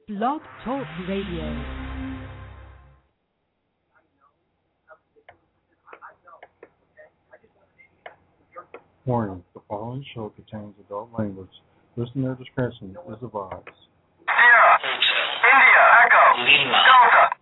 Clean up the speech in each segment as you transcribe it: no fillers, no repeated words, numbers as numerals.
Blog Talk Radio. Warning, the following show contains adult language. Listener discretion is advised. Sierra, India, Echo, Lima, Delta,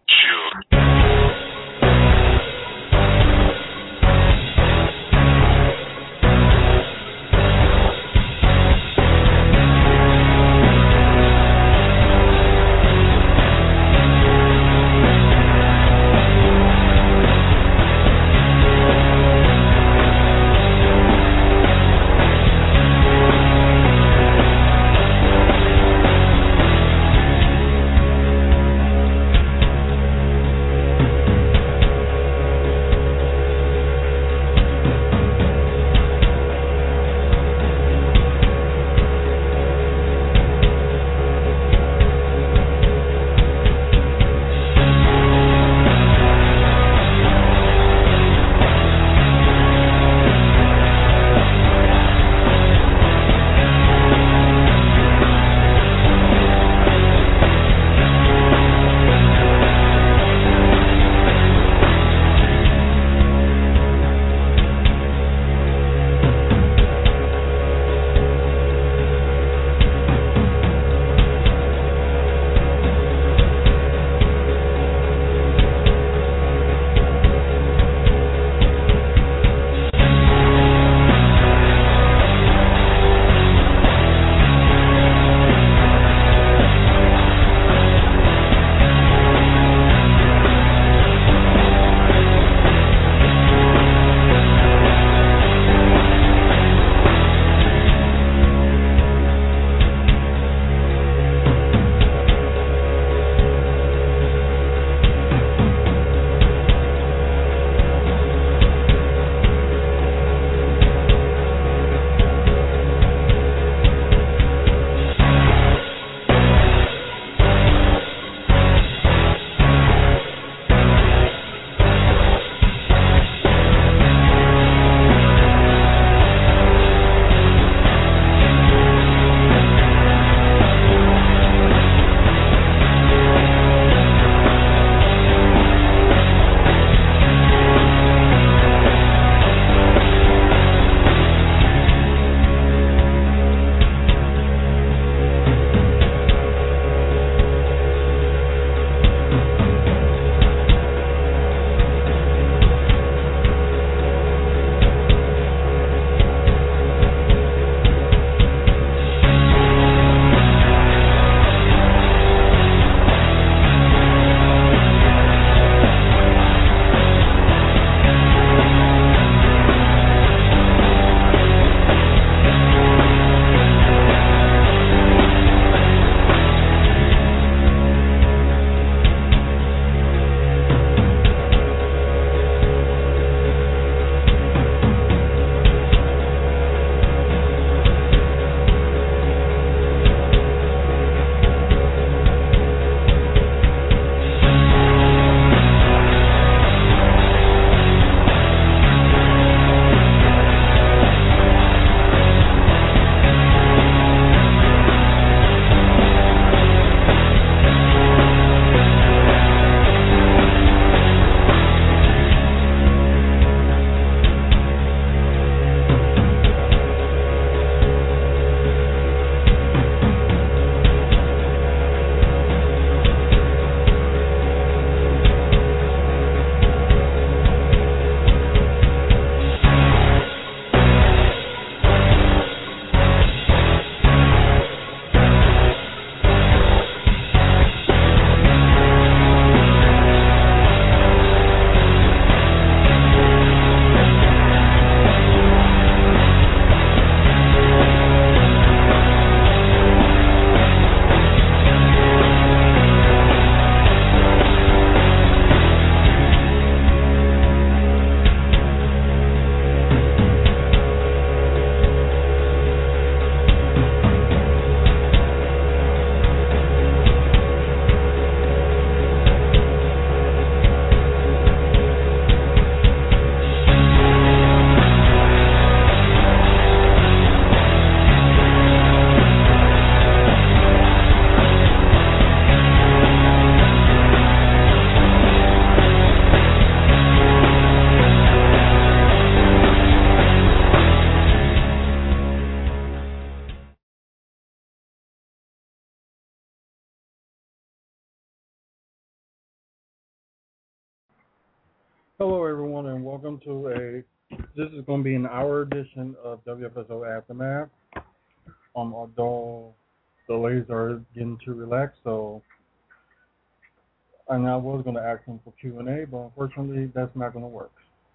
Hello, everyone, and welcome to this is going to be an hour edition of WFSO Aftermath. Although the ladies are getting too relaxed, so and I was going to ask them for Q&A, but unfortunately, that's not going to work.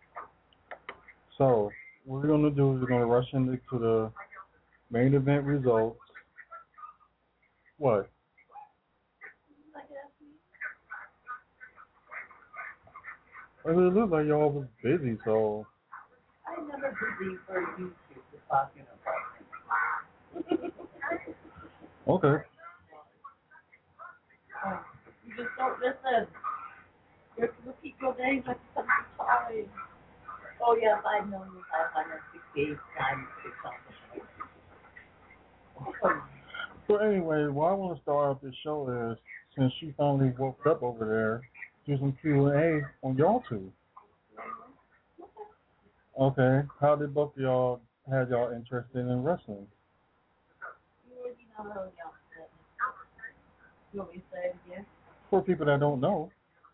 So what we're going to do is we're going to rush into the main event results. What? Well, it looked like y'all was busy, so. I'm never busy for YouTube to talking about. Okay. You just don't listen. You have to repeat your names like something time. Oh yeah, 5,568 times 600. So anyway, what I want to start off this show is, since she finally woke up over there, do some Q&A on y'all two. Okay. How did both of y'all have y'all interested in wrestling? You already know how y'all said. You want me to say it again? For people that don't know.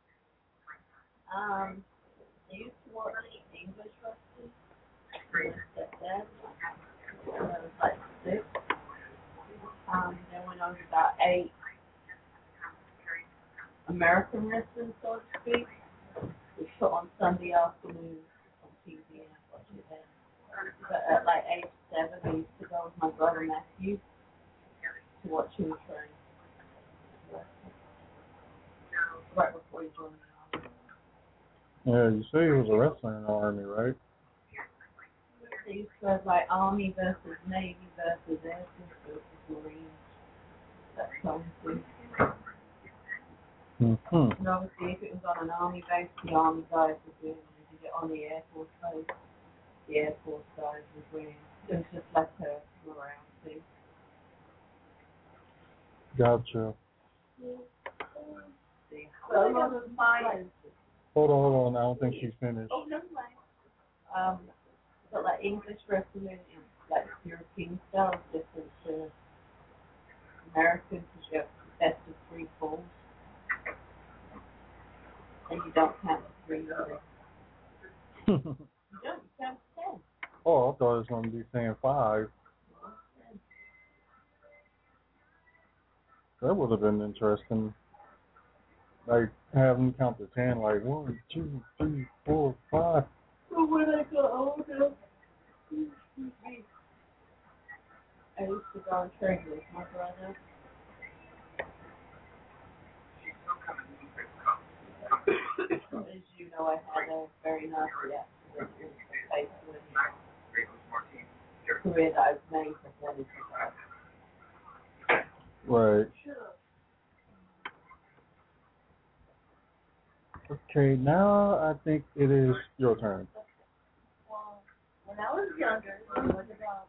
I used to watch English wrestling. When I was like 6. Then went on to about 8. American wrestling, so to speak. We put on Sunday afternoons on TV and watch it then. But at like age 7, I used to go with my brother Matthew to watch him train. Right before he joined the army. Yeah, you say he was a wrestler in the army, right? They used to have like Army versus Navy versus Air Force versus Marines. That kind of thing. Mm-hmm. And obviously, if it was on an Army base, the Army guys were doing it. If you get on the Air Force base, the Air Force guys were winning. It was just like a around thing. Gotcha. Well, it was mine. Hold on. I don't think she's finished. Oh, never mind. But like English wrestling, like European style, is different to American because you have best of 3 falls. And you don't count to 3 either. You don't, you count to 10. Oh, I thought it was going to be saying 5. That would have been interesting. Like, have them count to 10, like 1, 2, 3, 4, 5. But when I got older, I used to go and train with my brother. As you know, I had a very nasty accident in the face with a career that I've made before this was. Right. Okay, now I think it is your turn. Well, when I was younger, I was about.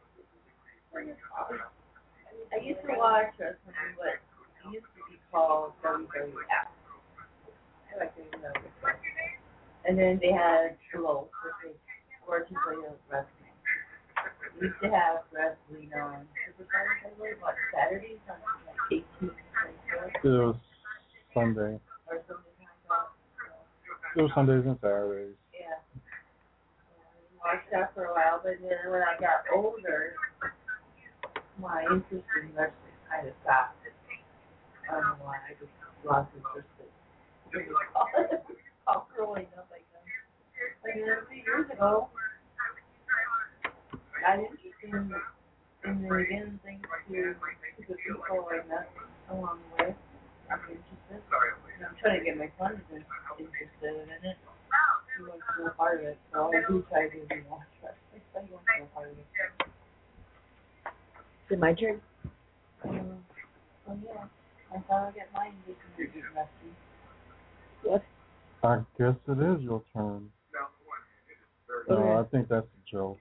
I used to watch wrestling, but it used to be called WWF. I can't remember. And then they had Flow, which was Working Wrestling. We used to have wrestling on what, Saturdays on like 18 It was Sunday. or something like that. It was Sundays and Saturdays. Yeah. Watched that for a while, but then when I got older, my interest in wrestling kind of stopped. I don't know why, I just lost interest in all growing up, I guess. Like a few years ago, I got interested in the again things to the people I met along the way. I'm interested. And I'm trying to get my son interested in it. He wants to be a part of it, so I do try to do watch wrestling. So he wants to be a part of it. Is it my turn? Oh yeah. I thought I'd get mine into wrestling. Yes. I guess it is your turn. No, I think that's a joke.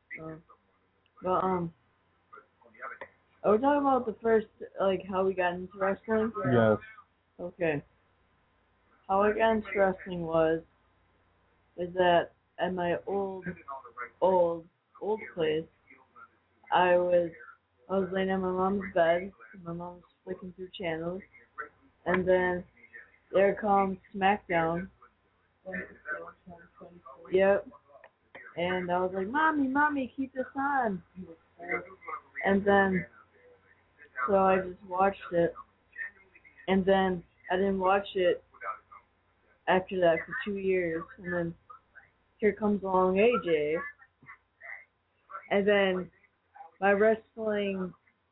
Well, are we talking about the first, like, how we got into wrestling? Yes. Okay. How I got into wrestling is that at my old place, I was laying on my mom's bed, my mom was flicking through channels, and then there comes SmackDown, when it was still on 2023. Yep. And I was like, Mommy, keep this on. And then, so I just watched it. And then I didn't watch it after that for 2 years. And then here comes along AJ. And then my wrestling,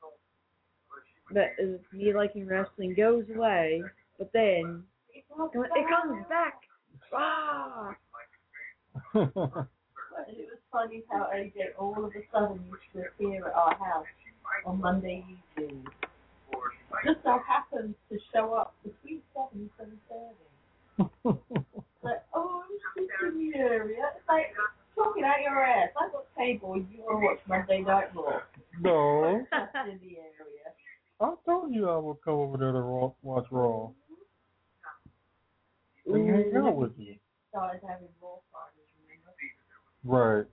me liking wrestling goes away. But then it comes back. Ah! And it was funny how AJ all of a sudden used to appear at our house on Monday evenings. Just so happens to show up between 7 and 7:30. Like, oh, I'm just in the area. It's like, talking out your ass. I've got cable. You want to watch Monday Night Raw. No. Just in the area. I told you I would come over there to watch Raw. And hang out with you. Started having Raw parties, remember? Right.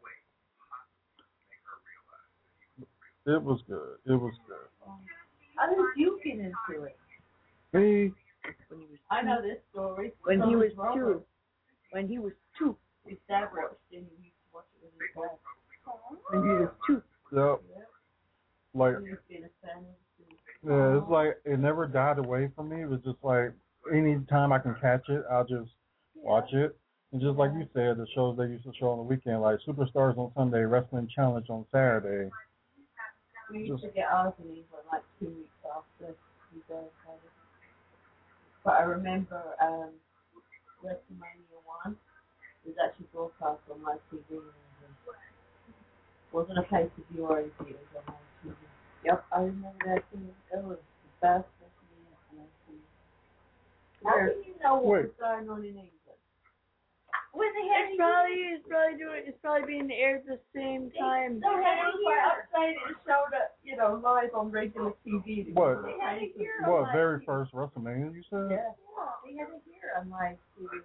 It was good. It was good. How did you get into it? Me? I know this story. When he was Robert. 2. When he was 2. His dad watched it and he used to watch it with his dad. When he was 2. Yep. Yep. Like, He was being a fan of the yeah, it's like it never died away from me. It was just like any time I can catch it, I'll just watch it. And just like you said, the shows they used to show on the weekend, like Superstars on Sunday, Wrestling Challenge on Saturday. We used to get ours in England like 2 weeks after we go. But I remember WrestleMania 1 was actually broadcast on my TV in England. Wasn't a pay-per-view or anything, it was on my TV. Yep, I remember that too. That was the best WrestleMania on my TV. How do you know what was going on in England? When they had It's probably being aired at the same time. They had it right upside and showed up, live on regular TV. What? They had it here What, on very live first WrestleMania you said? Yeah, they had it here on live TV.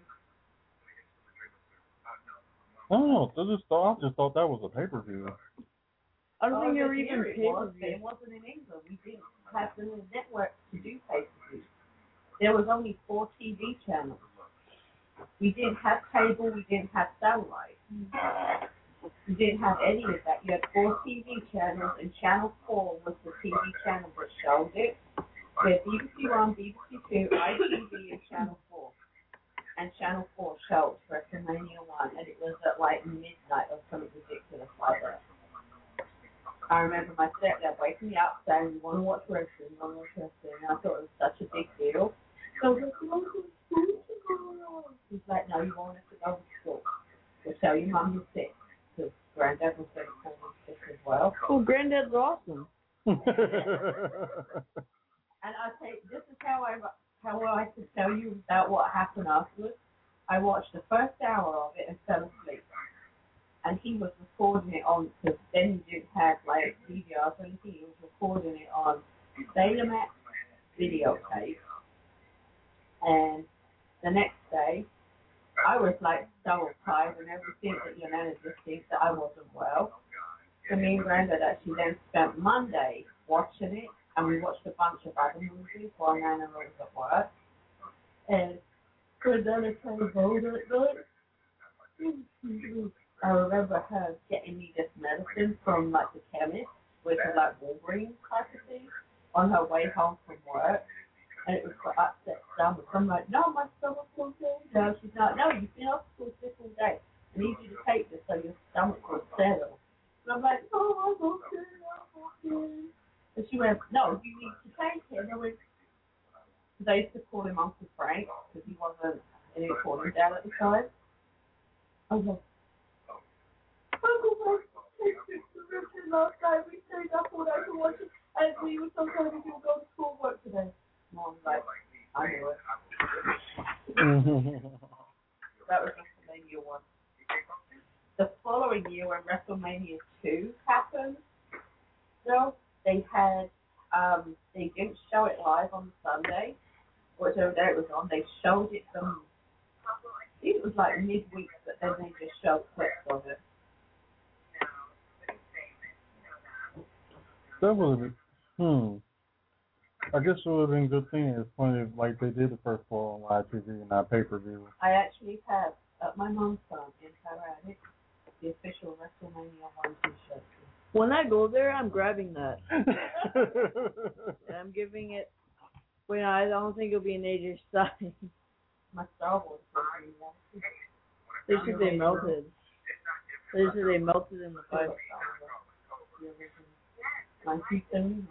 Oh, I just thought that was a pay-per-view. I don't think they were Here even it was, but pay-per-view. it wasn't in England. We didn't have the network to do pay-per-views. There was only 4 TV channels. We didn't have cable. We didn't have satellite. We didn't have any of that. You had 4 TV channels, and Channel 4 was the TV channel that showed it. We had BBC 1, BBC 2, ITV, and Channel 4. And Channel 4 showed WrestleMania 1, and it was at like midnight or something ridiculous like that. I remember my stepdad waking me up saying, "You want to watch wrestling? You want to watch wrestling?" And I thought it was such a big deal. So I was like, "Well, he's like, "No, you won't have to go to school. We'll tell your mum you're sick." Because Granddad was going to call me sick as well. Well, Granddad's awesome. And I tell you, this is how I could tell you about what happened afterwards. I watched the first hour of it and fell asleep. And he was recording it on, because then he didn't have like DVRs or anything, he was recording it on Betamax videotape. And the next day, I was like so tired and everything that your Nana just thinks that I wasn't well. So me and Granddad actually then spent Monday watching it, and we watched a bunch of other movies while Nana was at work. And Granddad came home at night. I remember her getting me this medicine from like the chemist, which was like Wolverine type of thing, on her way home from work. And it was for upset stomach. I'm like, "No, my stomach's okay." No, she's not. "No, you've been up for 6 days. I need you to take this so your stomach will settle." And I'm like, "Oh, I'm okay. And she went, "No, you need to take it." And I went, because I used to call him Uncle Frank, because he wasn't an important dad at the time. I was like, "Uncle Frank, take this to last night. We stayed up all night to watch it, and we were so tired we were going to school work today." Mom's like, "I knew it." That was WrestleMania 1. The following year, when WrestleMania 2 happened, they had, they didn't show it live on Sunday, whichever day it was on. They showed it from, I think it was like midweek, but then they just showed clips of it. That would have I guess it would have been a good thing. It's funny if, like, they did the first 4 on live TV and not pay-per-view. I actually have My mom's son in Tyrannic, the official WrestleMania 1 t-shirt. When I go there, I'm grabbing that. And I'm giving it. Wait, no, I don't think it'll be an AJ size. My Star Wars version, They said they melted. They said they melted in the fire. 1970.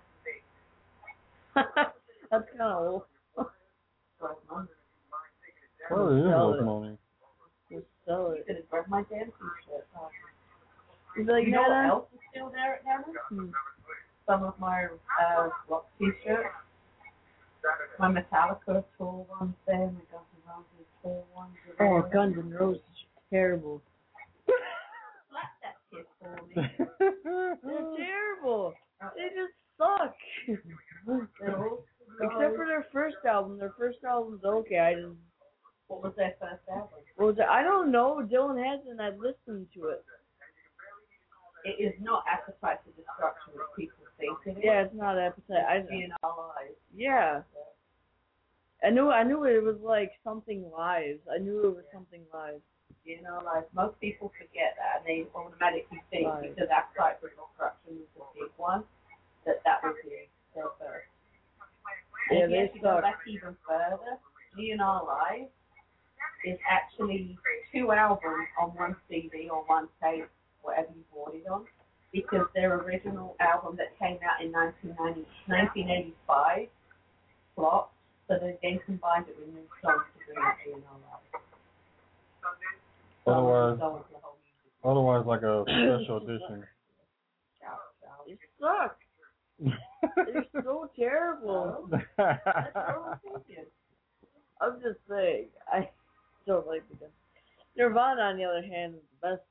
That's kind of old. Well, it is worth money. Just sell You it. could have grabbed my damn t-shirt. He's like, You know what Nana? else is still there at Nana? Some of my rock t-shirts. My Metallica tour ones there, my Guns N' Roses tour ones. Oh, Guns N' Roses are terrible. Slap that kid for me. They're terrible. They just suck. Except for their first album. Their first album's okay. What was their first album? What was it? I don't know. Dylan hasn't. I've listened to it. It is not Appetite for Destruction as people think it is. Yeah, it's not Appetite. In our lives. Yeah. I knew it was like something live. I knew it was something live. In our lives. Most people forget that and they automatically think because Appetite for Destruction was the big one, that was their first. Yeah, And they if you go suck. back even further, GNR Live is actually 2 albums on one CD or one tape, whatever you bought it on, because their original album that came out in 1985 flopped, so they then combined it with new songs to bring out GNR Live. Otherwise, like a special edition. They suck. They're so terrible. I'm just saying. I don't like them. Nirvana, on the other hand, is the best.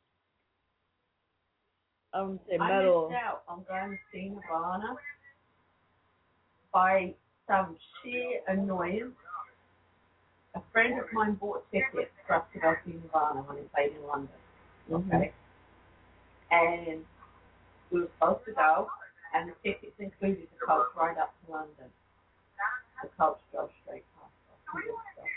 I wouldn't say metal. I missed out on going to see Nirvana by some sheer annoyance. A friend of mine bought tickets for us to go see Nirvana when they played in London. Okay. And we were supposed to go, and the tickets included the coach right up to London. The coach drove straight past us.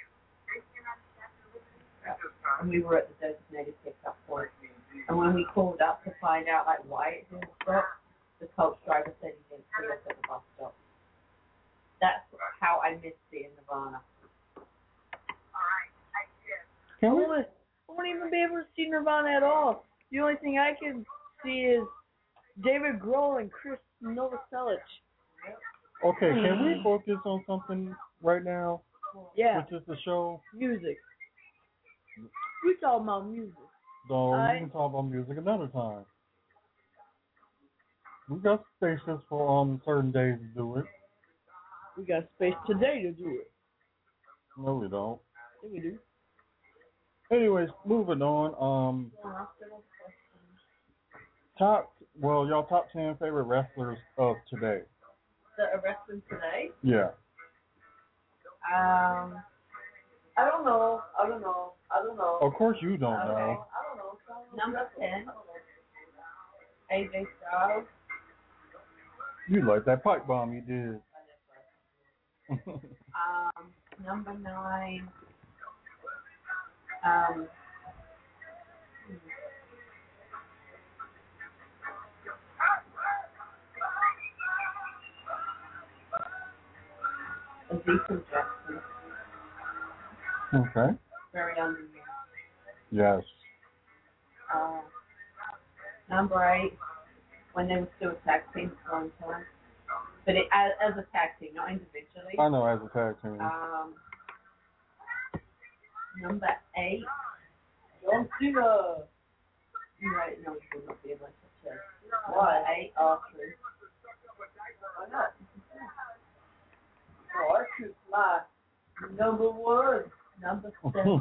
And we were at the designated pickup point. And when we called up to find out like why it didn't stop, the coach driver said he didn't see us at the bus stop. That's how I missed seeing Nirvana. I won't even be able to see Nirvana at all. The only thing I can see is David Grohl and Chris Novoselic. Okay, can we focus on something right now? Yeah. Which is the show? Music. We talking about music. So we can talk about music another time. We got spaces for certain days to do it. We got space today to do it. No, we don't. Yeah, we do. Anyways, moving on. Y'all top 10 favorite wrestlers of today. That are wrestling today? Yeah. I don't know. Of course you don't know. I don't know. Number 10, AJ Styles. You like that pipe bomb you did. Number 9, Ezekiel Jackson. Okay. Very underrated. Yes. Number 8, when they were still a tag team for a long time. But as a tag team, not individually. I know, as a tag team. Number 8, John Cena. Right, no, you will not be able to say. Number 8, R-Truth. Why not? Oh, R-Truth, my number 1. Number 7.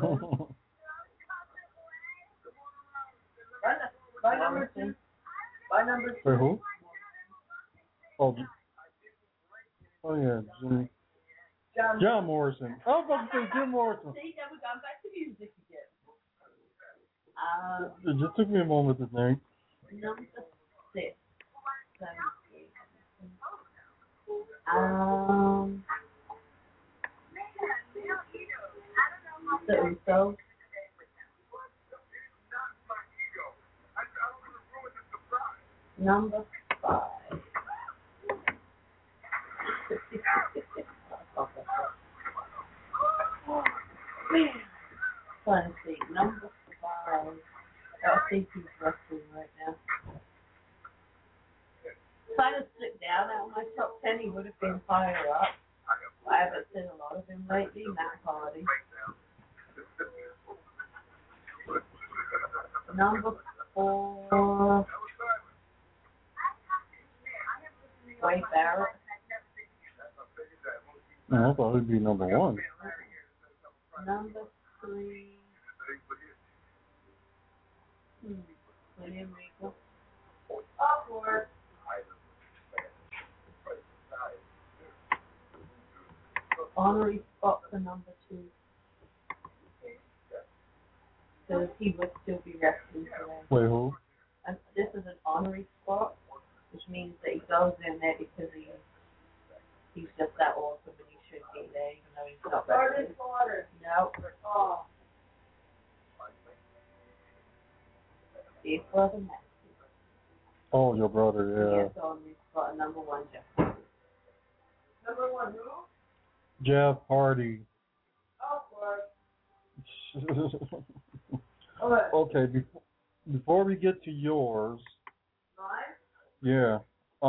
By number 2. By number 2. Wait, who? Oh yeah, John Morrison. I was about to say Jim Morrison. See, now we've gone back to music again. It just took me a moment to think. Number 6. The Usos. Number 5. Trying to see. Number 5. I think he's wrestling right now. If I had slipped down out of my top 10, he would have been higher up. I haven't seen a lot of him lately. Matt Hardy. Number 4. Wade Barrett. No, I thought he'd be number 1. Number 3. William Regal. Awkward. Honorary spot for number 2. Because he would still be wrestling today. Wait, who? And this is an honorary spot, which means that he goes in there because he's just that awesome and he should be there, even though he's not wrestling. No. Oh. His brother Matthew. Oh, your brother, yeah. Yes, honorary spot, number 1, Jeff. Number 1 who? Jeff Hardy. Okay, before we get to yours, yeah,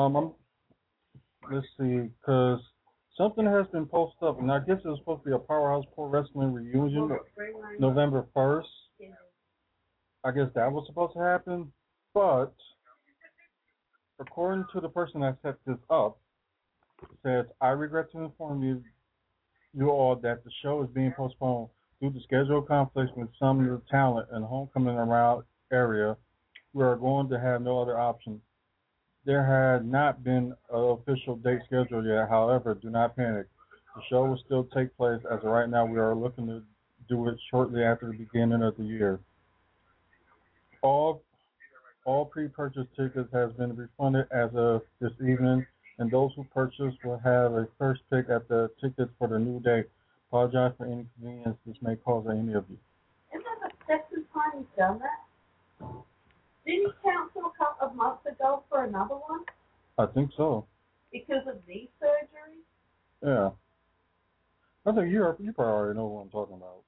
let's see, because something has been posted up, and I guess it's supposed to be a Powerhouse Pro Wrestling reunion, November 1st. I guess that was supposed to happen, but according to the person that set this up, it says, I regret to inform you all that the show is being postponed due to schedule conflicts with some of the talent in the homecoming around area. We are going to have no other option. There had not been an official date scheduled yet. However, do not panic. The show will still take place. As of right now, we are looking to do it shortly after the beginning of the year. All pre-purchased tickets has been refunded as of this evening, and those who purchased will have a first pick at the tickets for the new day. Apologize for any inconvenience this may cause any of you. Isn't that the second time he's done that? Didn't he cancel a couple of months ago for another one? I think so. Because of knee surgery? Yeah. I think you probably already know what I'm talking about.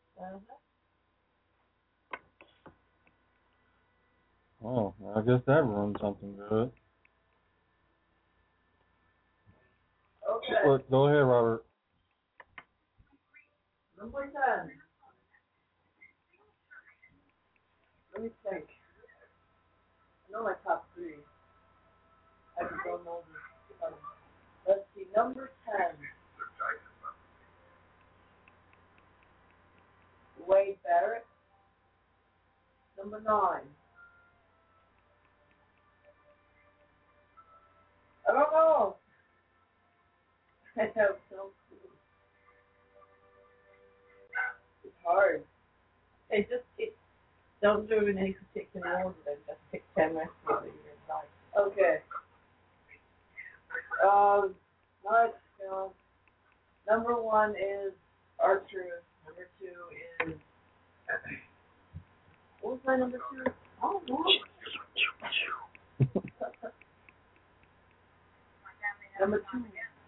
Oh, I guess that ruined something good. Okay. Go ahead, Robert. Number 10. Let me think. I know my top 3. I can go over. Let's see, number 10. Wade Barrett. Number 9. I don't know. I have no clue. It's hard. Don't do it in any particular order, then just pick 10 wrestlers that you like. Okay. Number 1 is R-Truth. Number 2 is what was my number 2? Oh no. Number 2.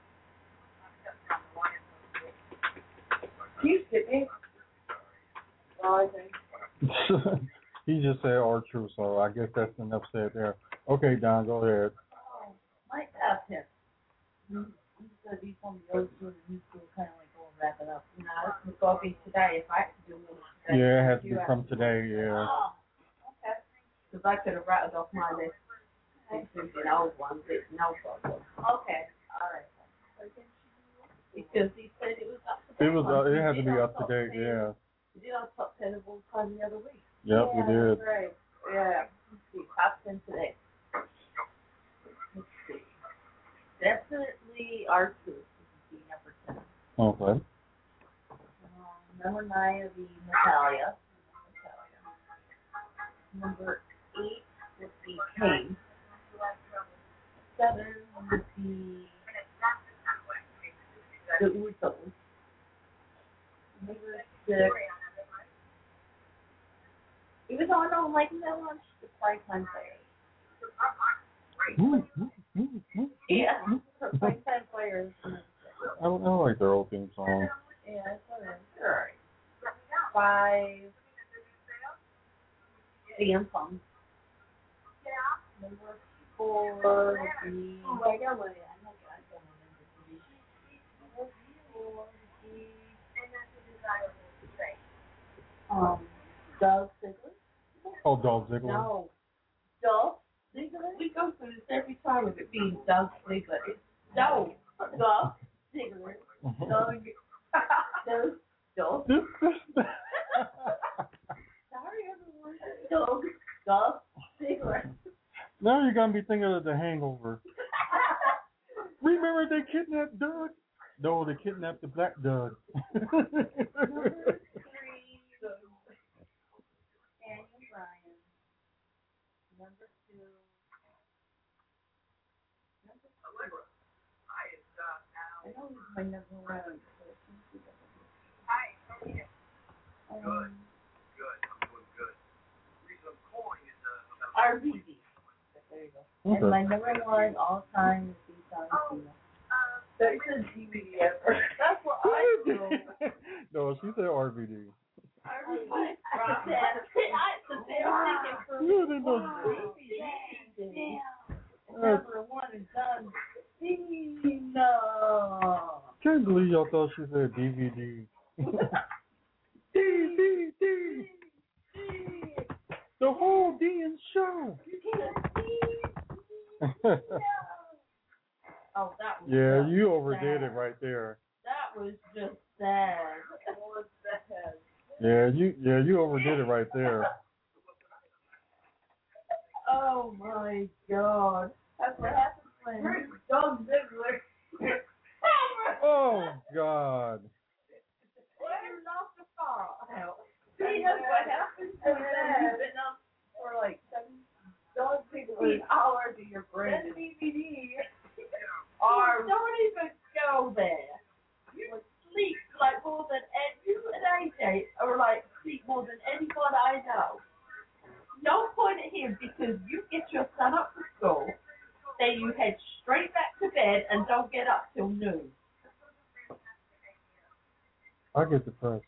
Can you skip me? I think. He just said R-Truth, so I guess that's enough said there. Okay, Don, go ahead. Might ask him. He said he's on the road to the school, kind of like go and wrap it up. No, it's going to be today. If I have to do it today. Yeah, it has to become today, yeah. Oh, okay. Because I could have rattled off my list. Including old ones, it's no problem. Okay, all right. Because he said it was up to date. It had to be up to date, yeah. We did our top 10 of all time the other week. Yep, we did. That's right. Yeah. Let's see. Top 10 today. Let's see. Definitely R-Truth would be number 10. Okay. Number 9 would be Natalia. Number 8 would be Kane. 7 would be the Usos. Number 6. Even though I don't like that one, the price I'm paying. Yeah, like time players. I like their old theme song. Yeah, it's alright. Alright. 5. CM Punk. Number 4 would be. Oh, I got one. I know I don't remember. Number 4 would be. Doug Ziggler. Oh, Dolph Ziggler. No. Dolph Ziggler? We go through this every time with it being Doug Ziggler. It's Dolph Ziggler. Doug. Dolph. Sorry, everyone. Dolph Ziggler. Now you're gonna be thinking of The Hangover. Remember they kidnapped Doug? No, they kidnapped the black Doug. Number 3. Daniel Bryan. Number 2. I know he's my number 1. RVD. There you go. Okay. And my number 1 all time is John Cena. There's a DVD ever. That's what I know. No, she said RVD. Number 1 is John Cena. Can't believe y'all thought she said DVD. DVD. The whole damn show. Oh, that was Yeah, just you overdid sad. it right there. That was just sad. That was sad. Yeah, you overdid it right there. Oh my God. That's what happens when Doug Ziggler. Oh God. You're not the fault. See, that's what happens when you've been up for like 7 hours of your brain. That DVD. Don't even go there. You would sleep like more than you and AJ, or like sleep more than anyone I know. Don't point at him because you get your son up for school, then you head straight back to bed and don't get up till noon. I get depressed.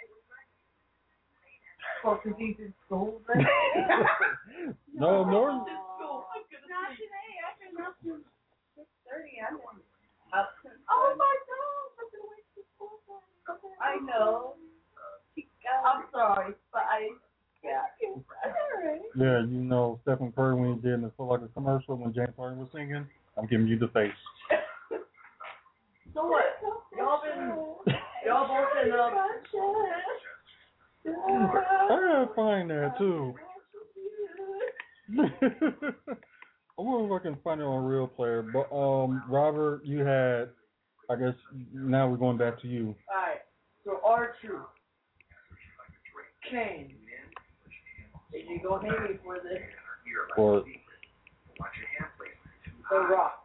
Well, because he's in school then? No, He's Norton. in school. I'm gonna not today. I've been up to 6:30. I'm up to. Oh my God! I'm gonna wait till school. I know. I'm sorry, but yeah. Alright. Yeah, you know Stephen Curry when he did in the Foot Locker commercial when James Harden was singing. I'm giving you the face. So what? Y'all both been up. I gotta find that too. I wonder if I can find it on Real Player. But Robert, you had. I guess now we're going back to you. Alright, so R2. Kane. Did you go hate me for this? Or The Rock.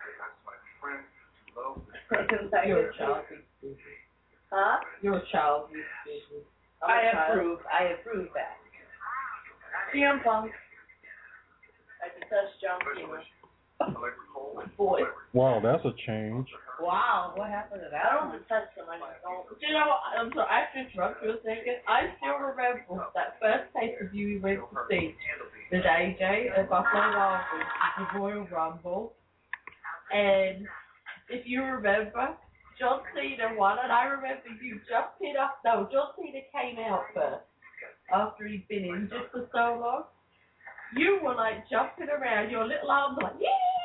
You're a child. Huh? You're a child. I approve that. CM Punk. I can touch John Cena. Boy. wow, that's a change. Wow, what happened to that? I don't even touch them. I just don't. Do you know what? I'm sorry, I have to interrupt you a second. I still remember that first pay-per-view we went to see with AJ at Buffalo Wild Wings at the Royal Rumble. And if you remember, John Cena won, and I remember you jumping up. No, John Cena came out first after he'd been injured for so long. You were like jumping around, your little arms were like,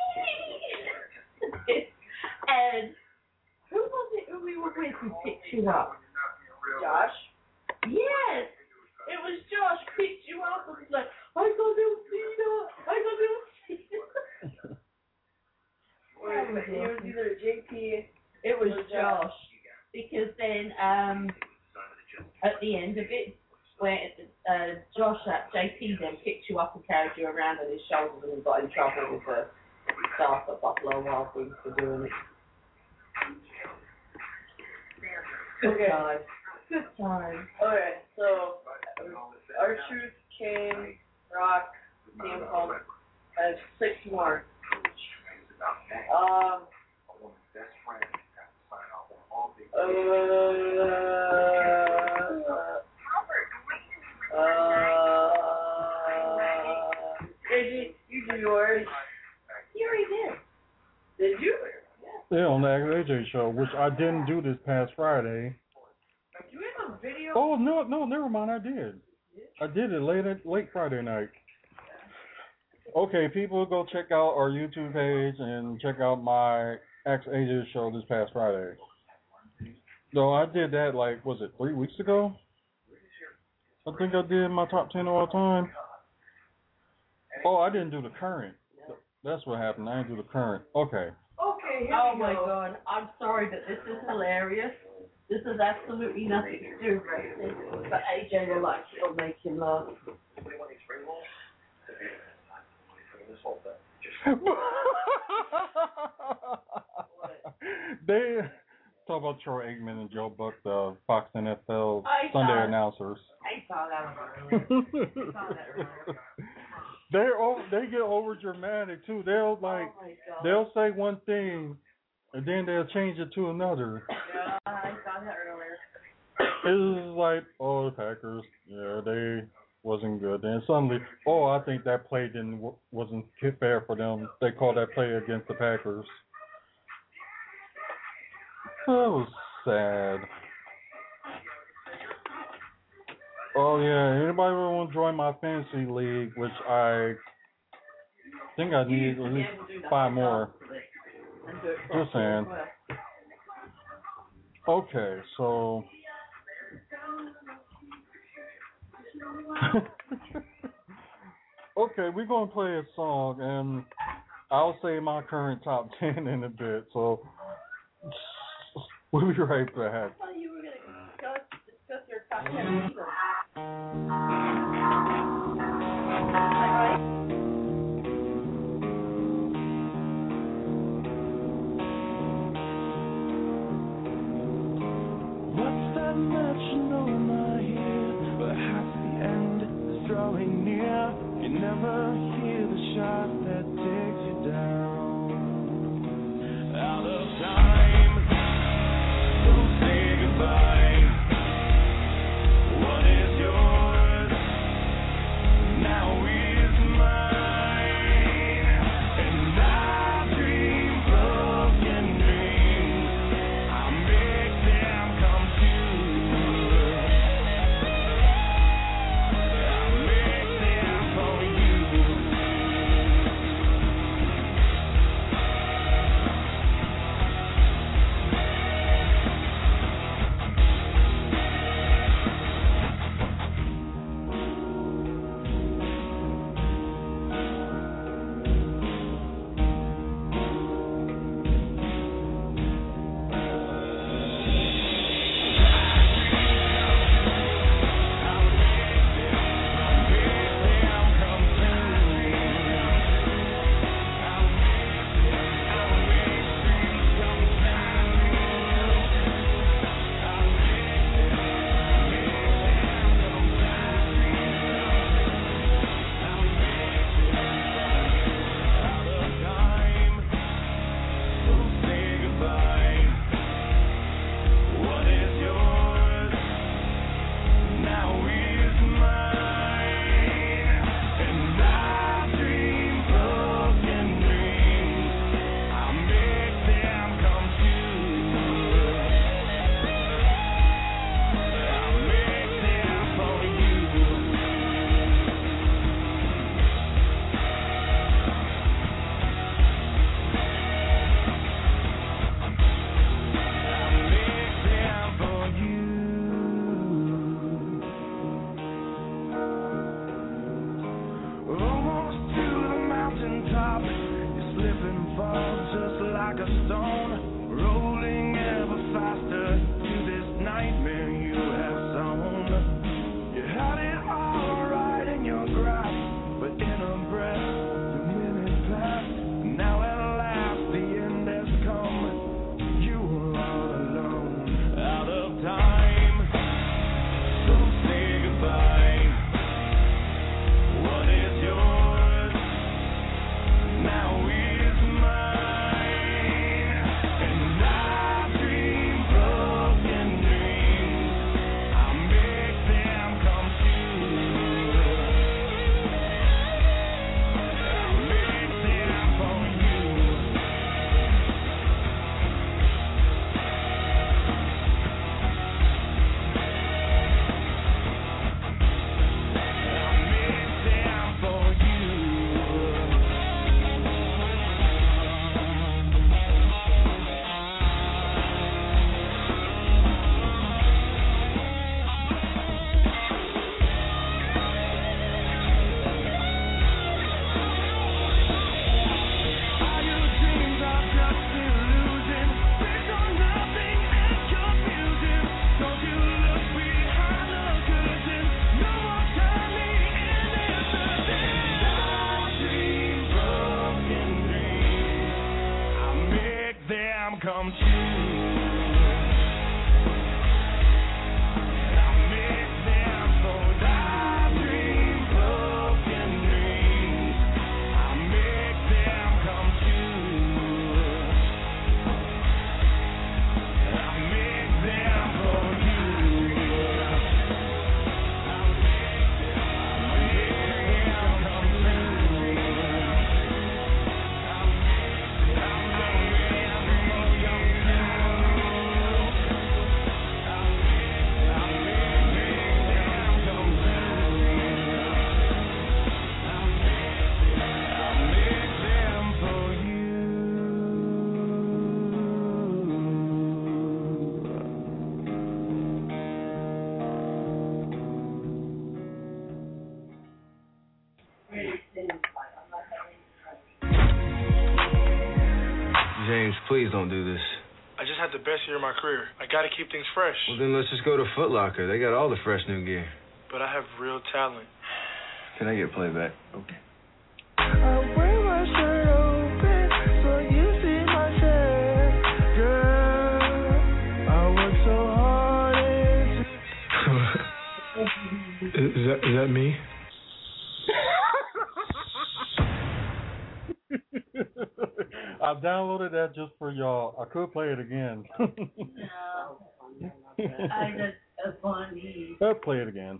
yee! And who was it who we were with who picked you up? Josh? Yes! It was Josh picked you up and was like, I got little Cena! I got little Cena! It was either JP. It was Josh. Because then, at the end of it, where Josh at JP then picked you up and carried you around on his shoulders and got in trouble with the staff at Buffalo Wild Wings for doing it. Good time. Good time. Okay, so R-Truth, Kane, Rock, CM Punk. I have 6 more. You do yours. You already did. Did you? Yeah, on the AJ show, which I didn't do this past Friday. Do we have a video? Oh no, never mind. I did. I did it late Friday night. Okay, people, go check out our YouTube page and check out my Ask AJ show this past Friday. No, I did that was it 3 weeks ago? I think I did my top 10 of all time. Oh, I didn't do the current. That's what happened. I didn't do the current. Okay. Okay, here Oh we my go. God, I'm sorry, but this is hilarious. This is absolutely nothing to do with racing, but AJ will like it or make him laugh. They talk about Troy Aikman and Joe Buck, the Fox NFL Sunday announcers. I saw that one earlier. They get over dramatic too. They'll Oh my God. they'll say one thing and then they'll change it to another. Yeah, I saw that earlier. It's like, oh, the Packers, yeah, they wasn't good. Then suddenly, oh, I think that play wasn't fair for them. They called that play against the Packers. That was sad. Oh yeah, anybody want to join my fantasy league, which I think I need at least 5 more. Just saying. Okay, so okay, we're gonna play a song, and I'll say my current top 10 in a bit. So we'll be right back. I thought you were gonna discuss your top 10 either. What's that metronome I hear? Perhaps the end is drawing near. You never hear the shot that takes you down. Out of time, so say goodbye. What is yours now is mine, and I dream broken dreams. I make them come true. I make them for you. What is yours now is mine. James, please don't do this. I just had the best year of my career. I gotta keep things fresh. Well, then let's just go to Foot Locker. They got all the fresh new gear. But I have real talent. Can I get playback? Okay. I wear my shirt open so you see my chest, girl. I work so hard. Is that me? I downloaded that just for y'all. I could play it again. I just funny. Let's play it again.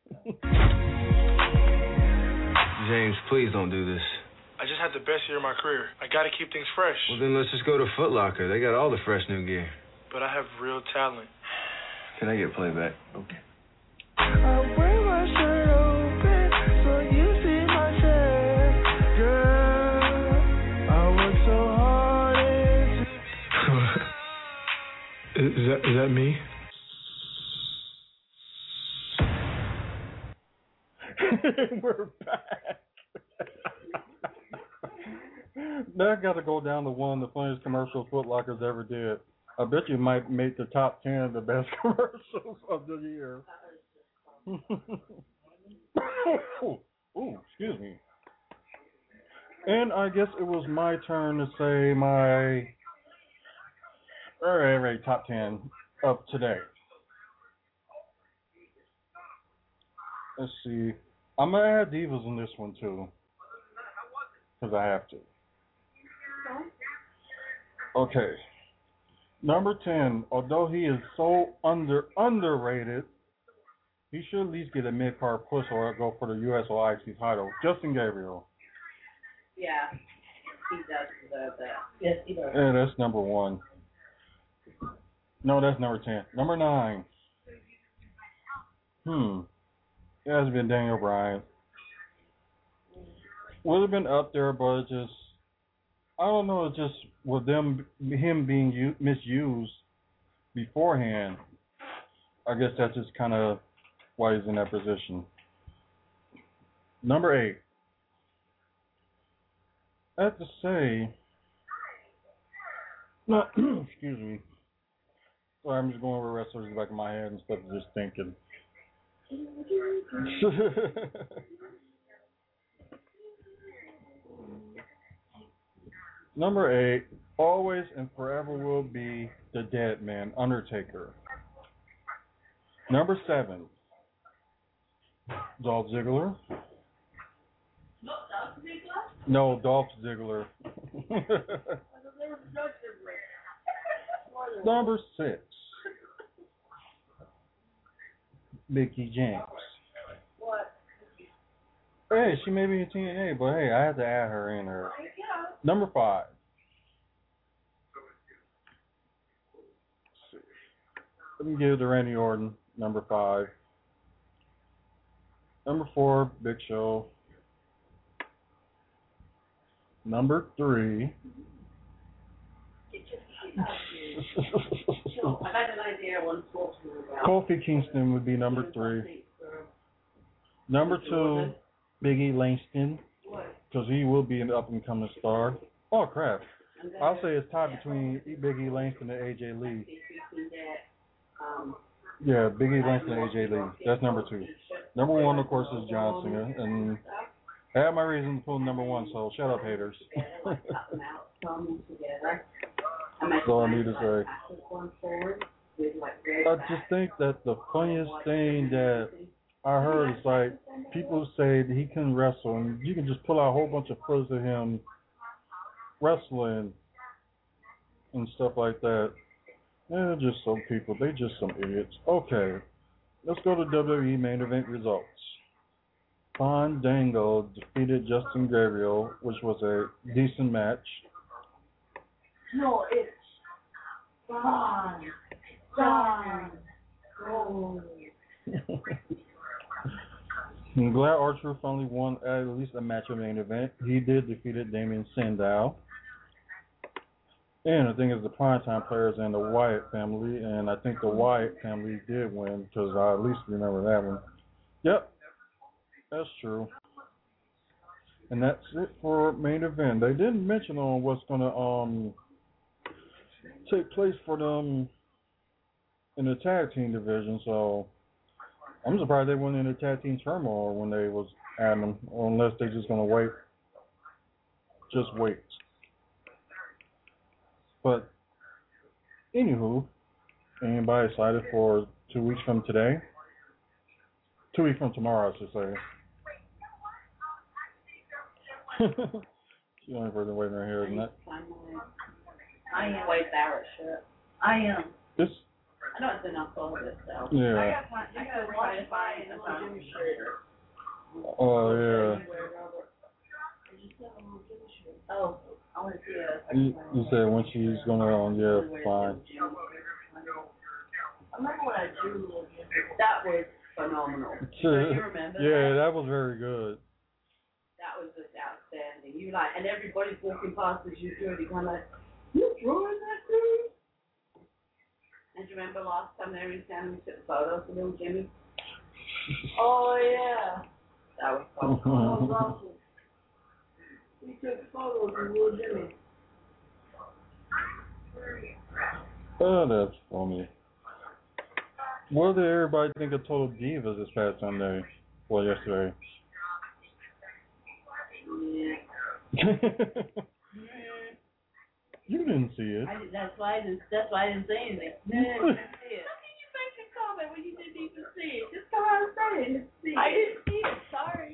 James, please don't do this. I just had the best year of my career. I gotta keep things fresh. Well, then let's just go to Foot Locker. They got all the fresh new gear. But I have real talent. Can I get playback? Okay. I wear my shirt open so you see my chest, girl. I work so hard. Is that me? We're back. That got to go down to one of the funniest commercials Foot Locker's ever did. I bet you might make the top 10 of the best commercials of the year. Ooh, excuse me. And I guess it was my turn to say my top 10 of today. Let's see. I'm going to add divas in this one too, because I have to. Okay. Number 10, although he is so underrated, he should at least get a mid-card push or go for the US or IC title. Justin Gabriel. Yeah, he does deserve that. Yes, he does. Yeah, that's number 1. No, that's number 10. Number 9. It has been Daniel Bryan. Would have been up there, but it's just, I don't know, it's just with him being misused beforehand, I guess that's just kind of why he's in that position. Number 8. I have to say, excuse me. Sorry, I'm just going over wrestlers in the back of my head instead of just thinking. Number 8, always and forever will be the dead man, Undertaker. Number 7, Dolph Ziggler. No, Dolph Ziggler. Number 6, Mickie James. What? Hey, she may be in TNA, but hey, I had to add her in there. Number 5. Let me give it to Randy Orton, number 5. Number 4, Big Show. Number 3. I had an idea one talking about. Kofi Kingston would be number 3. Number 2, Big E Langston, because he will be an up-and-coming star. Oh, crap. I'll say it's tied between Big E Langston and AJ Lee. Yeah, Big E Langston and AJ Lee. That's number 2. Number 1, of course, is John Cena. And I have my reason to pull number 1, so shut up, haters. That's all I need to say. I just think that the funniest thing that I heard is like people say that he can wrestle, and you can just pull out a whole bunch of footage of him wrestling and stuff like that. Yeah, just some people. They just some idiots. Okay, let's go to WWE main event results. Fandango defeated Justin Gabriel, which was a decent match. No, it's Fandango. I'm glad Archer finally won at least a match of main event. He did defeated Damien Sandow. And the thing is, the primetime players and the Wyatt family, and I think the Wyatt family did win because I at least remember that one. Yep, that's true. And that's it for main event. They didn't mention on what's gonna take place for them in the tag team division, so I'm surprised they went in the tag team turmoil when they was adding them, or unless they're just gonna wait. Just wait. But anywho, anybody excited for 2 weeks from today? 2 weeks from tomorrow, I should say. She's only further waiting right here, isn't it? I am Wade Barrett shirt. I am. This. I know it's enough for this though. Yeah. I gotta try to find a Jimmy shirt. Oh yeah. Oh, I want to see a. You said when she's gonna yeah, fine. I remember when I drew that was phenomenal. Do you remember Yeah, that? that was very good. That was just outstanding. You like, and everybody's walking past as you do it, you kind of like, you drawing that dude? And do you remember last time they were in town and we took photos of little Jimmy? Oh yeah. That was fun. That was awesome. We took photos of little Jimmy. Oh, that's funny. What did everybody think of Total Divas this past Sunday? Well, yesterday. Yeah. You didn't see it. That's why I didn't say anything. No, I didn't see it. How can you make a comment when you didn't even see it? Just come out and say it. I didn't see it. Sorry.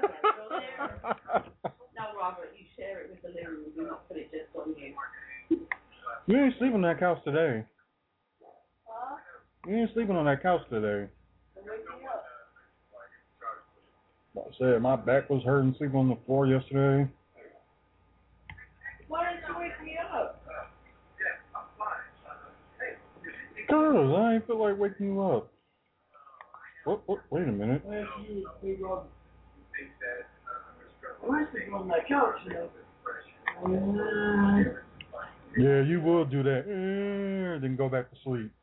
No, Robert, you share it with the living room. Do not put it just on you. You ain't sleeping on that couch today. Huh? You ain't sleeping on that couch today. Wake me up. Like I said, my back was hurting sleeping on the floor yesterday. Why didn't you wake me up? Girls, I ain't feel like waking you up. What, wait a minute. Where's you, big Rob? Where's the on that couch, you know? Yeah, you will do that. Then go back to sleep.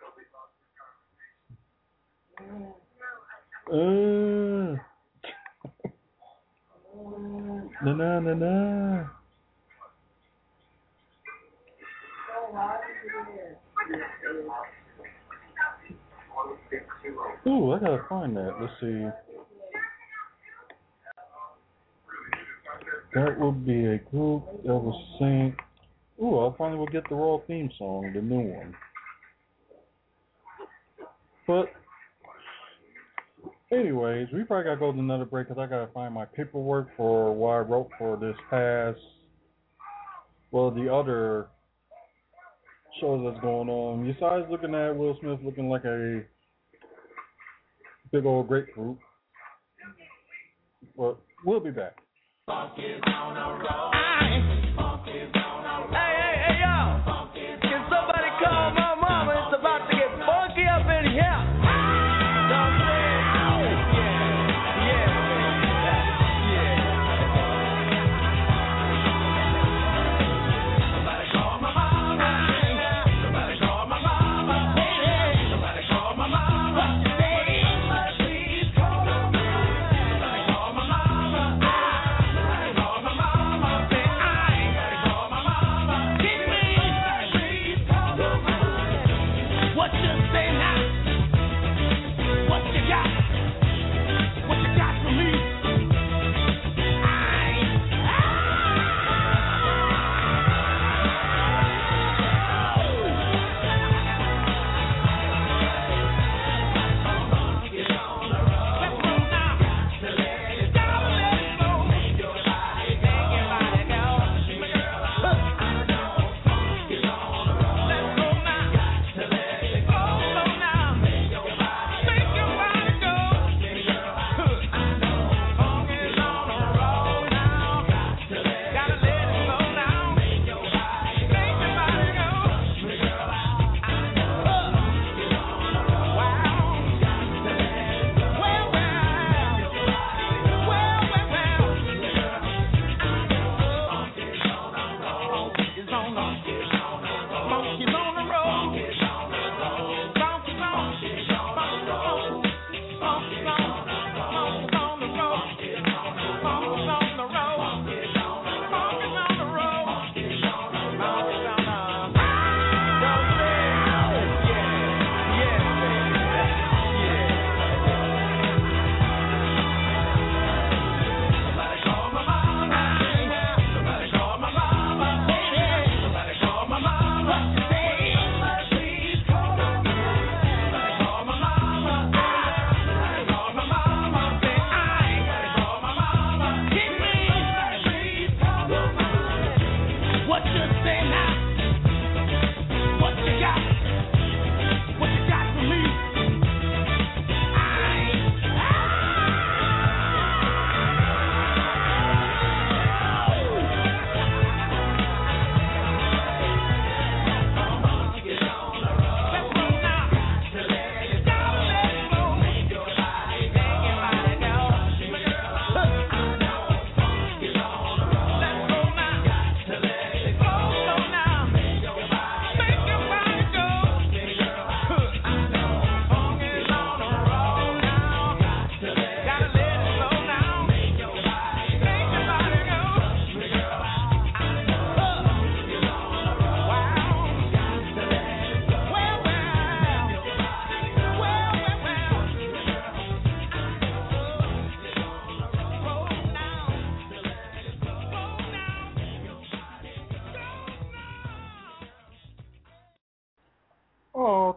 Na. Ooh, I gotta find that. Let's see. That would be a group that was saying. Ooh, I finally will get the Raw theme song, the new one. But, anyways, we probably gotta go to another break because I gotta find my paperwork for what I wrote for this past. Well, the other shows that's going on. Besides looking at Will Smith looking like a big old grapefruit. But we'll be back. Hey, yo! Can somebody call my mama? It's about to get funky up in here. You know what I'm saying? Somebody call my mama. Somebody call my mama. Somebody call my mama. Please call my mama. Somebody call my mama. Somebody call my mama.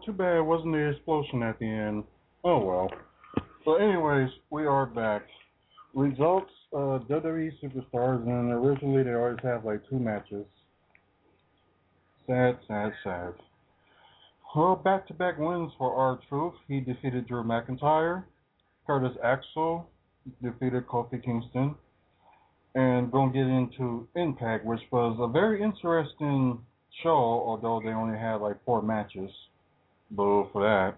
too bad it wasn't the explosion at the end. Oh well. So anyways, we are back. Results, WWE Superstars, and originally they always have like 2 matches. Sad. Well, back-to-back wins for R-Truth. He defeated Drew McIntyre. Curtis Axel defeated Kofi Kingston. And going to get into Impact, which was a very interesting show, although they only had like 4 matches. Boo for that.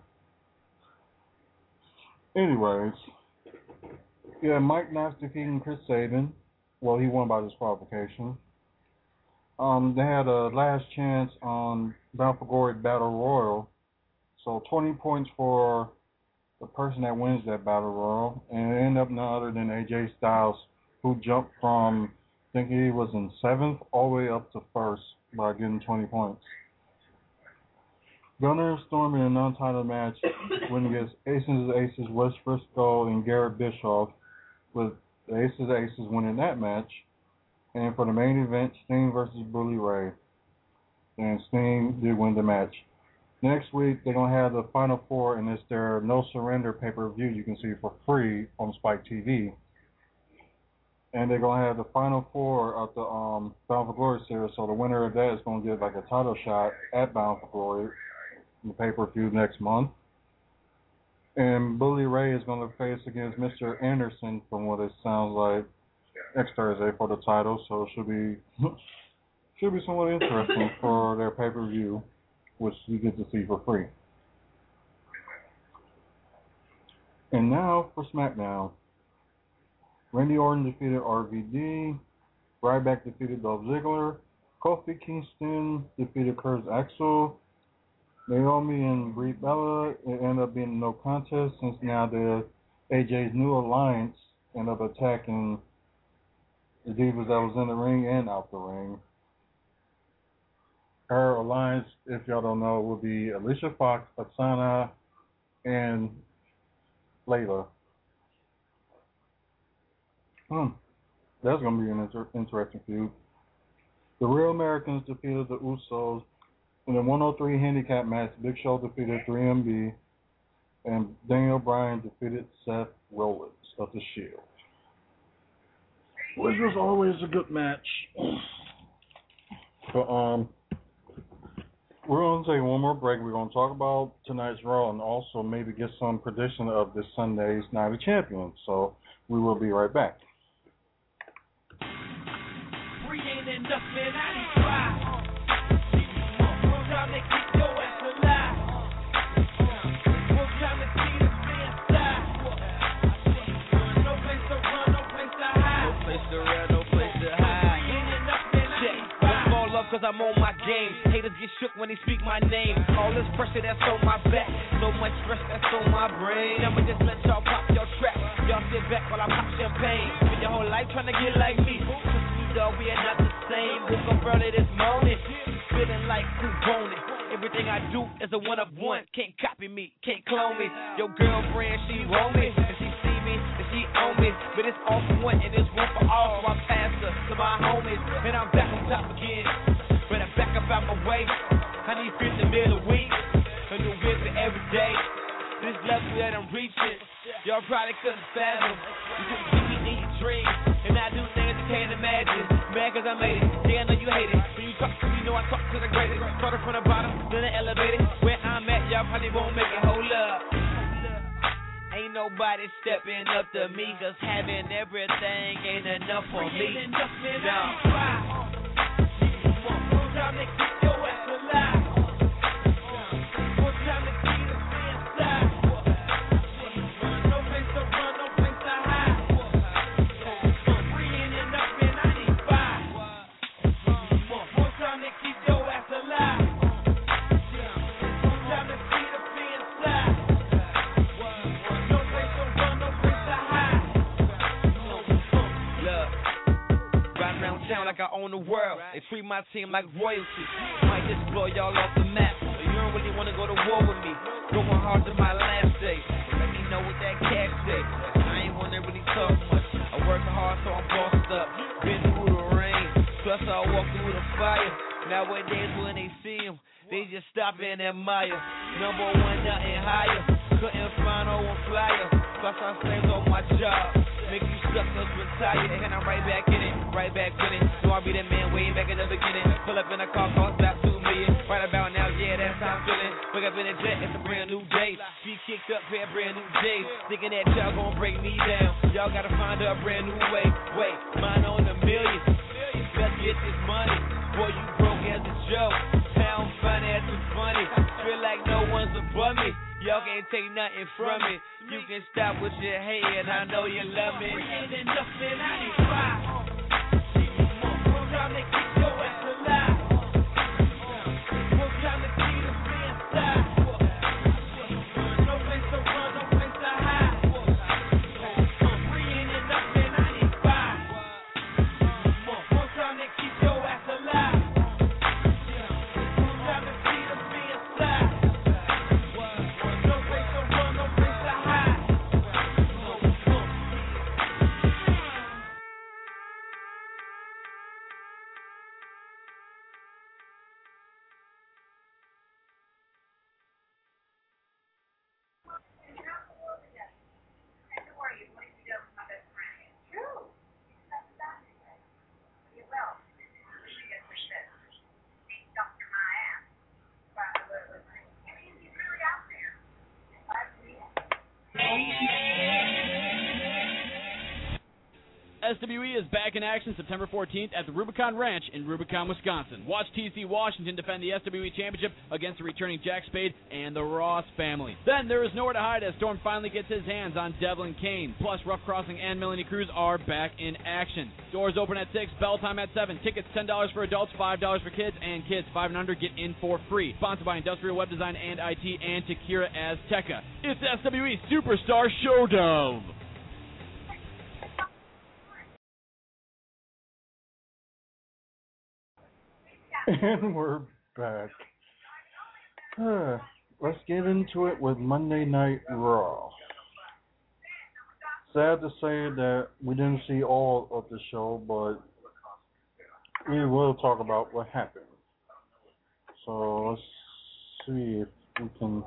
Anyways, yeah, Mike Knox defeating Chris Sabin. Well, he won by disqualification. They had a last chance on Bound for Glory Battle Royal. So 20 points for the person that wins that Battle Royal. And it ended up none other than AJ Styles, who jumped from, I think he was in 7th, all the way up to 1st by getting 20 points. Gunner and Storm in a non-title match win against Aces, Wes Briscoe, and Garrett Bischoff, with the Aces winning that match. And for the main event, Sting versus Bully Ray. And Sting did win the match. Next week, they're going to have the Final Four, and it's their No Surrender pay-per-view you can see for free on Spike TV. And they're going to have the Final Four of the Bound for Glory series, so the winner of that is going to get like a title shot at Bound for Glory in the pay-per-view next month. And Bully Ray is going to face against Mr. Anderson, from what it sounds like, next Thursday for the title, so it should be somewhat interesting for their pay-per-view, which you get to see for free. And now for SmackDown. Randy Orton defeated RVD. Ryback defeated Dolph Ziggler. Kofi Kingston defeated Curtis Axel. Naomi and Brie Bella, it ended up being no contest, since now the AJ's new alliance ended up attacking the divas that was in the ring and out the ring. Her alliance, if y'all don't know, would be Alicia Fox, Aksana, and Layla. That's going to be an interesting feud. The Real Americans defeated the Usos in the 103 handicap match. Big Show defeated 3MB, and Daniel Bryan defeated Seth Rollins of the Shield, which was always a good match. So, we're going to take one more break. We're going to talk about tonight's Raw and also maybe get some prediction of this Sunday's Night of Champions. So, we will be right back. Cause I'm on my game. Haters get shook when they speak my name. All this pressure that's on my back, so much stress that's on my brain. I'ma just let y'all pop your trap. Y'all sit back while I pop champagne. Spend your whole life trying to get like me. Trust me, dog, we are not the same. Woke up early this morning, feeling like who own it. Everything I do is a one of one. Can't copy me, can't clone me. Your girlfriend, she roll me. If she see me, if she own me. But it's all for one and it's one for all. So I pass her to my homies, and I'm back on top again. But I'm back up out my way. I need 50 mil a week. A new visit every day. This level that I'm reaching, y'all probably couldn't fathom. You couldn't see me in your dreams. And I do things you can't imagine. Mad cause I made it. Yeah, I know you hate it. When you talk to me, you know I talk to the greatest. Started from the bottom, then I elevated. Where I'm at, y'all probably won't make it. Hold up. Ain't nobody stepping up to me, cause having everything ain't enough for me. No. Time to keep your ass alive. One time to keep the fans alive. No place to run, no place to hide. Free in and up and I need 5. One time to keep your ass alive. One time to see the fans alive. No place to run, no place to hide. Look, riding around town like I own the world. They treat my team like royalty. Might just blow y'all off the map. But you don't really want to go to war with me. Going hard to my last day. Let me know what that cash say. I ain't want to really talk much. I work hard so I'm bossed up. Been through the rain. Plus I walk through the fire. Nowadays when they see him, They just stop and admire. Number one, nothing higher. Couldn't find no one flyer. Plus I slaves on my job. Make you suckers retire. And I'm right back in it, right back in it. So I'll be that man way back in the beginning. Pull up in a car, cost about 2 million. Right about now, yeah, that's how I'm feeling. Wake up in a jet, it's a brand new day. She kicked up, pair brand new J's. Thinking that y'all gon' break me down. Y'all gotta find a brand new way. Wait, mine on a million. Let's get this money. Boy, you broke as a joke. Pound finance is funny. Feel like no one's above me. Y'all can't take nothing from me. You can stop with your hating. I know you love me. Ain't enough in 95. Time to keep your ass alive. Time to keep the inside. No place to run, no place to hide. We ain't enough in 95. Time to keep your ass alive. Time to keep the inside. No place to run, no place to hide. SWE is back in action September 14th at the Rubicon Ranch in Rubicon, Wisconsin. Watch TC Washington defend the SWE Championship against the returning Jack Spade and the Ross family. Then there is nowhere to hide as Storm finally gets his hands on Devlin Kane. Plus, Rough Crossing and Melanie Cruz are back in action. Doors open at 6, bell time at 7. Tickets $10 for adults, $5 for kids, and kids 5 and under get in for free. Sponsored by Industrial Web Design and IT and Takira Azteca. It's SWE Superstar Showdown. And we're back. Let's get into it with Monday Night Raw. Sad to say that we didn't see all of the show, but we will talk about what happened. So let's see if we can.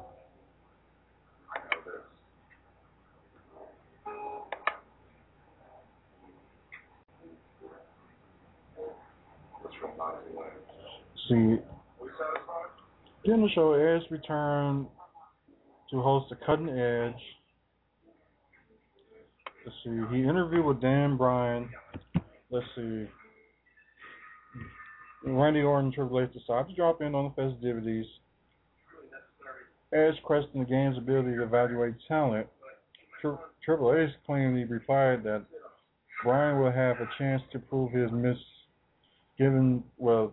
See, during the show, Edge returned to host the Cutting Edge. Let's see, he interviewed with Dan Bryan. Let's see, Randy Orton and Triple H decided to drop in on the festivities. Edge questioned the game's ability to evaluate talent. Triple H claimed he replied that Bryan will have a chance to prove his misgiven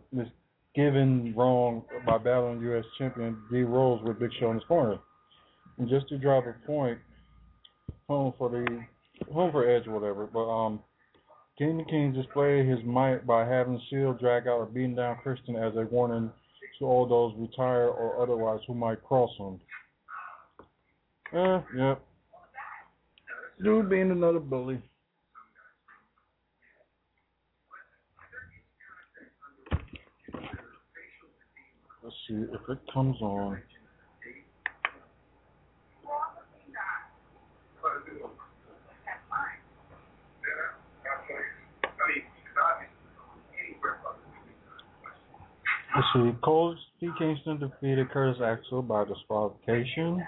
wrong by battling U.S. champion D. Rose with Big Show in his corner. And just to drop a point home for Edge or whatever, but King displayed his might by having Shield drag out or beating down Christian as a warning to all those retired or otherwise who might cross him. Yep. Dude being another bully. Let's see if it comes on. Let's see. Kofi Kingston defeated Curtis Axel by disqualification.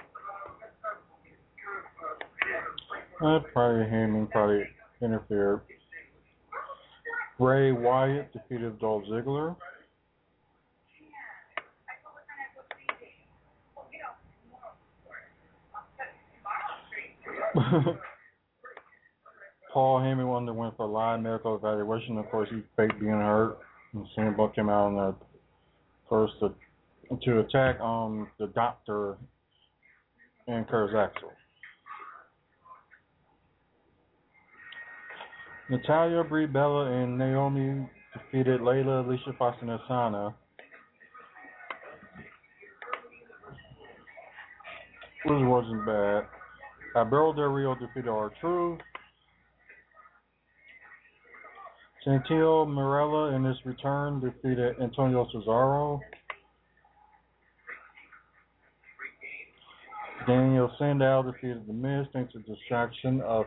Probably Heyman probably interfered. Bray Wyatt defeated Dolph Ziggler. Paul Heyman underwent for live medical evaluation. Of course, he faked being hurt. And CM Punk came out on the first to attack the Doctor and Curtis Axel. Natalya, Brie Bella, and Naomi defeated Layla, Alicia Fox, and Asana. Which wasn't bad. Alberto Del Rio defeated R-Truth. Santino Marella in his return defeated Antonio Cesaro. Daniel Sandow defeated The Miz thanks to distraction of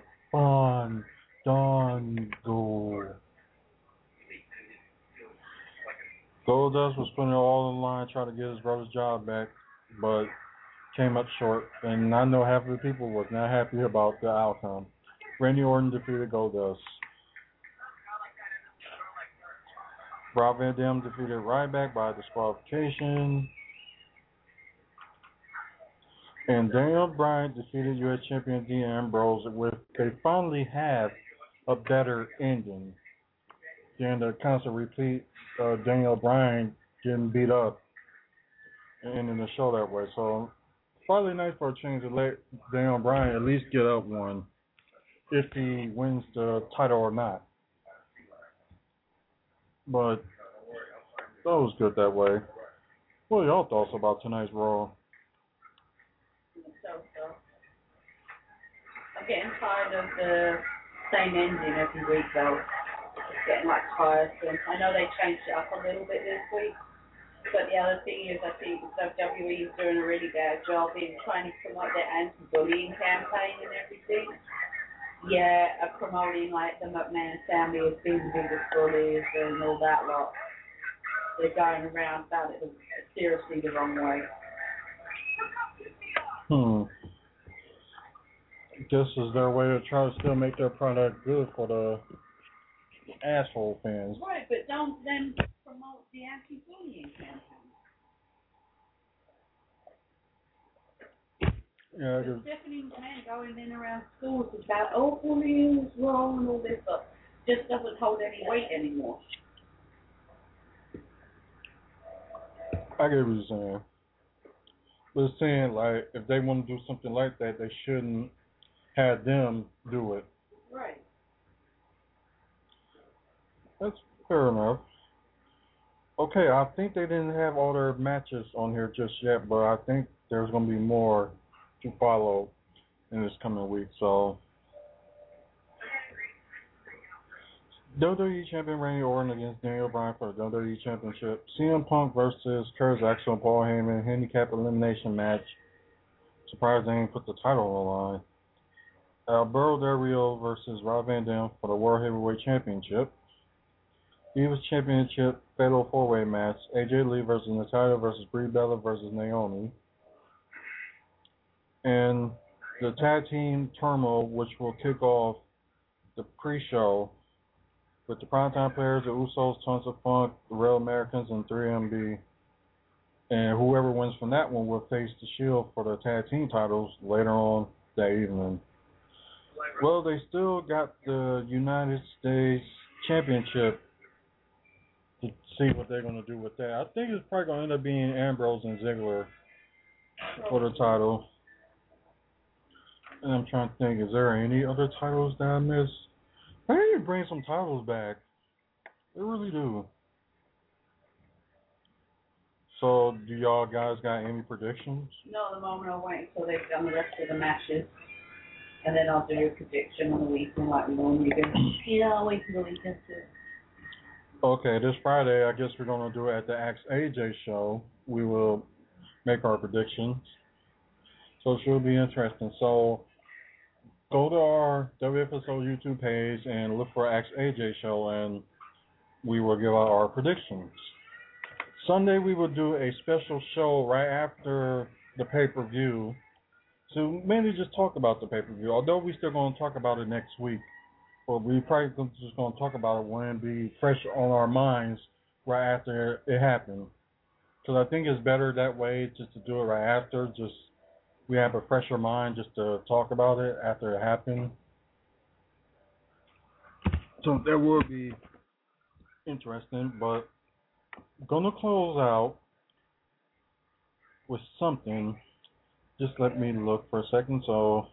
Fandango. Goldust was putting it all on the line trying to get his brother's job back, but came up short, and I know half of the people was not happy about the outcome. Randy Orton defeated Goldust. Rob Van Dam defeated Ryback by disqualification. And Daniel Bryan defeated U.S. Champion Dean Ambrose with they finally have a better ending than the constant repeat of Daniel Bryan getting beat up and ending the show that way. So probably nice for a change to let Daniel Bryan at least get up one if he wins the title or not. But that was good that way. What are y'all thoughts about tonight's Raw? So. I'm getting tired of the same ending every week, though. It's getting like tiresome. I know they changed it up a little bit this week, but the other thing is I think WWE is doing a really bad job in trying to promote their anti-bullying campaign and everything. Yeah, promoting like the McMahon family as being the biggest bullies and all that lot. They're going around about it seriously the wrong way. This is their way to try to still make their product good for the asshole fans. Right, but don't then promote the anti-bullying campaign. Yeah, Stephanie McMahon going in around schools about, oh, bullying is wrong and all this stuff just doesn't hold any weight anymore. I get what you're saying. But it's saying, like, if they want to do something like that, they shouldn't have them do it. Right. That's fair enough. Okay, I think they didn't have all their matches on here just yet, but I think there's going to be more to follow in this coming week. So, WWE Champion Randy Orton against Daniel Bryan for the WWE Championship. CM Punk versus Curtis Axel and Paul Heyman handicap elimination match. Surprised they didn't put the title on the line. Alberto Del Rio versus Rob Van Dam for the World Heavyweight Championship. Divas Championship Fatal 4-Way match. AJ Lee versus Natalya versus Brie Bella versus Naomi. And the tag team turmoil, which will kick off the pre-show with the Primetime Players, the Usos, Tons of Funk, the Real Americans, and 3MB. And whoever wins from that one will face the Shield for the tag team titles later on that evening. Well, they still got the United States Championship to see what they're going to do with that. I think it's probably going to end up being Ambrose and Ziggler for the title. And I'm trying to think, is there any other titles that I missed? They need to bring some titles back. They really do. So, do y'all guys got any predictions? No, at the moment I'll wait until they've done the rest of the matches. And then I'll do a prediction on the weekend like we normally do. I'll wait till the weekend too. Okay, this Friday, I guess we're going to do it at the Ask AJ show. We will make our predictions. So it should be interesting. So go to our WFSO YouTube page and look for Ask AJ show, and we will give out our predictions. Sunday, we will do a special show right after the pay-per-view. So mainly just talk about the pay-per-view, although we're still going to talk about it next week. But we probably just going to talk about it when it be fresh on our minds right after it happened. Because I think it's better that way just to do it right after. Just we have a fresher mind just to talk about it after it happened. So that will be interesting. But I'm going to close out with something. Just let me look for a second. So,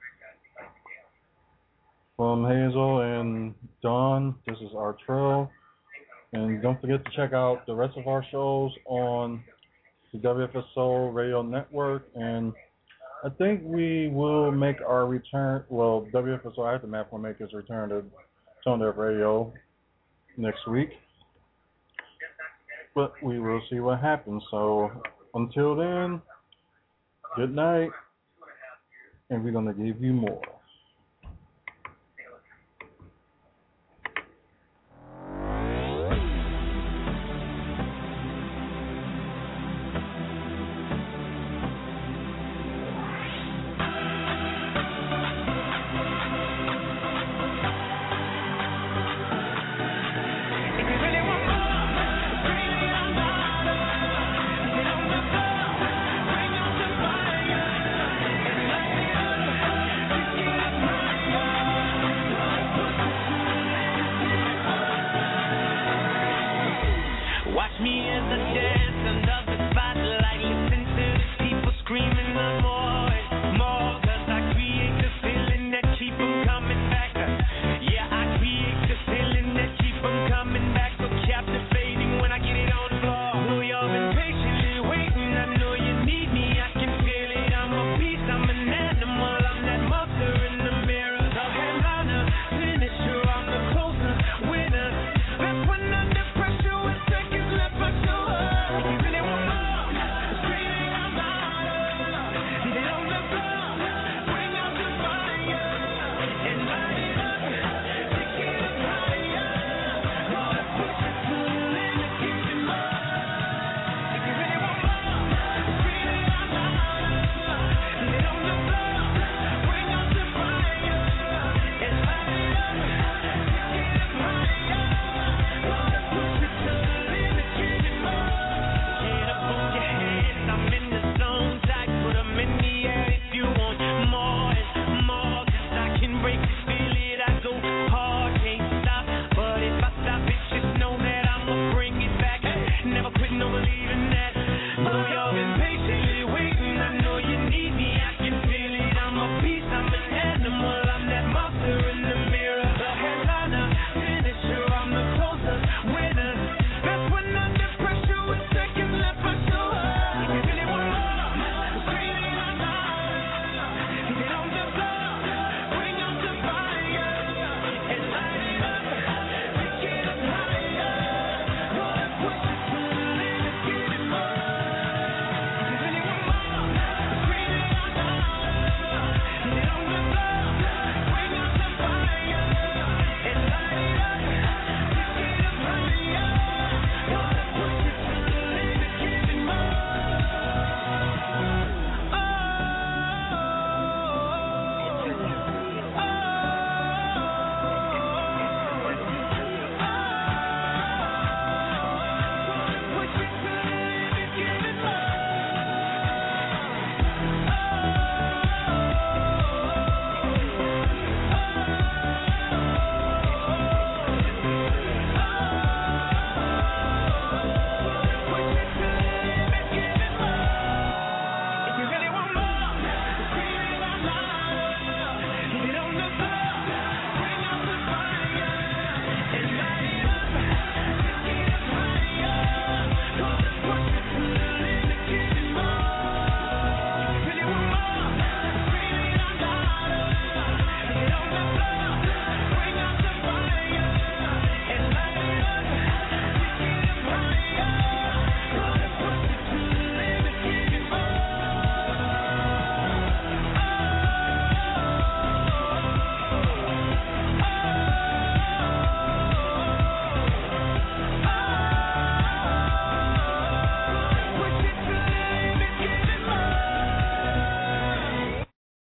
from Hazel and Dawn, this is our trail. And don't forget to check out the rest of our shows on the WFSO Radio Network. And I think we will make our return, well, WFSO Aftermath will make its return to Tone Deaf Radio next week. But we will see what happens. So, until then, good night. and we're gonna give you more.